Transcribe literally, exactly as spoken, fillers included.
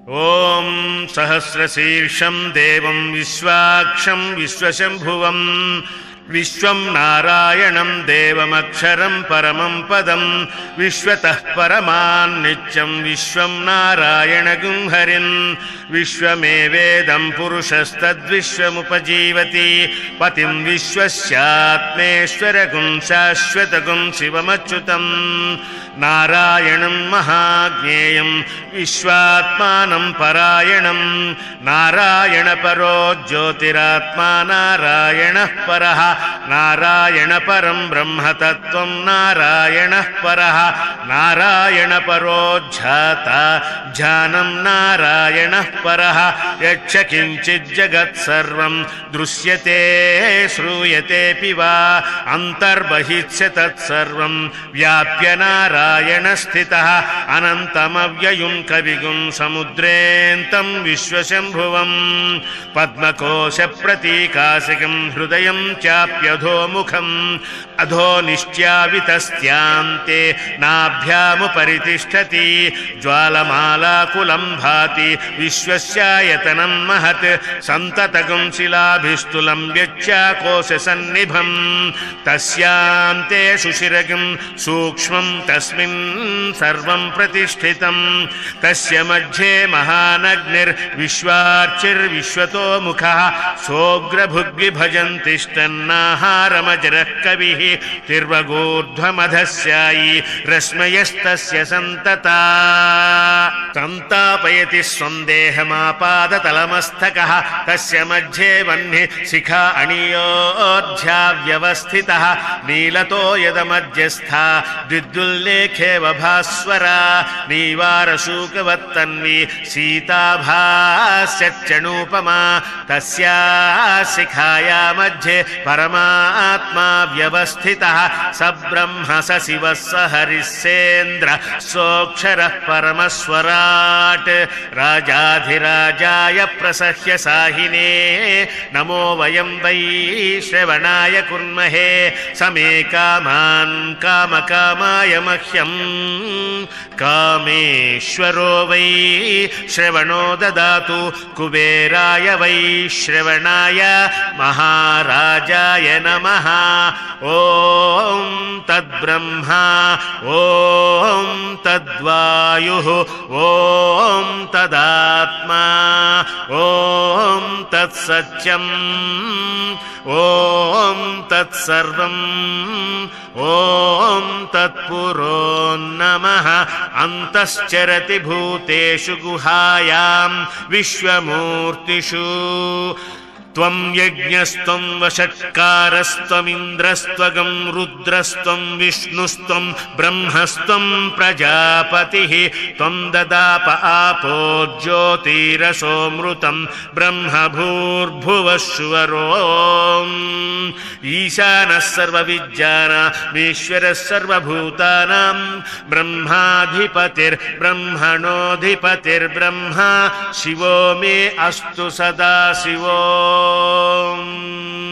ॐ सहस्रशीर्षं देवं विश्वाक्षं विश्वशम्भुवम् विश्वं नारायणं देवमक्षरं परमं पदं विश्वतः परमान्नित्यं विश्वं नारायणगुं हरिन् विश्वमेवेदं पुरुषस्तद्विश्वमुपजीवति पतिं विश्वस्यात्मेश्वरगुं शाश्वतगुं शिवमच्युतं नारायणं महाज्ञेयं विश्वात्मानं परायणं नारायणपरो ज्योतिरात्मा नारायणः परः नारायण परं ब्रह्म तत्त्वं नारायणः परः नारायण परो ज्ञाता ज्ञानं नारायणः परः यच्च किञ्चित् जगत् सर्वं दृश्यते श्रूयतेऽपि वा अन्तर्बहिश्च तत्सर्वं व्याप्य नारायण स्थितः अनन्तमव्ययुं कविगुं समुद्रेऽन्तं विश्वशम्भुवं पद्मकोशप्रतीकासिकं हृदयं चाप्यधोमुखम् अधो निश्च्यावितस्त्यान्ते नाभ्यामुपरितिष्ठति ज्वालमालाकुलं भाति विश्वस्यायतनं महत् सन्ततगुं शिलाभिस्तुलं व्यच्याकोशसन्निभं तस्यान्ते सुशिरगुं सूक्ष्मं तस्मिन् सर्वं प्रतिष्ठितं तस्य मध्ये महानग्निर्विश्वार्चिर्विश्वतो मुखः सोऽग्रभुग्विभजन्ति ष्टन्नाहारमजरः कविः तिर्वगूर्ध्वमधस्यायी रश्मयस्तस्य सन्तता सन्तापयति स्वन्देहमापादतलमस्तकः तस्य मध्ये वह्निः शिखा अणियोऽर्ध्या व्यवस्थितः नीलतो यदमध्यस्था द्विद्युल्लेखेव भास्वरा नीवारशूकवत्तन्वी सीताभास्यच्चणूपमा तस्या शिखाया मध्ये परमात्मा व्यवस्थितः स ब्रह्म स शिवः स हरिस्सेन्द्र सोऽक्षरः परमस्वराट् राजाधिराजाय प्रसह्य साहिने नमो वयं वै श्रवणाय कुर्महे समे कामान् कामकामाय मह्यं कामेश्वरो वै श्रवणो ददातु कुबेराय वै श्रवणाय महाराजाय नमः ॐ तद्ब्रह्मा ॐ तद्वायुः ॐ तदात्मा ॐ तत्सत्यम् ॐ तत्सर्वम् ॐ तत्पुरो नमः अन्तश्चरति भूतेषु गुहायां विश्वमूर्तिषु त्वं यज्ञस्त्वं वषट्कारस्त्वमिन्द्रस्त्वगं रुद्रस्त्वं विष्णुस्त्वं ब्रह्मस्त्वं प्रजापतिः त्वं ददाप आपो ज्योतिरसोऽमृतं ब्रह्म भूर्भुवस्सुवरोम् ईशानः सर्वविद्यानामीश्वरः सर्वभूतानां ब्रह्माधिपतिर्ब्रह्मणोऽधिपतिर्ब्रह्मा शिवो मे अस्तु सदा शिवो